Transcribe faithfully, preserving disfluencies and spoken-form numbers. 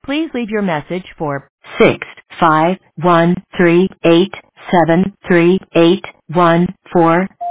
Please leave your message for six five one three eight seven three eight one four.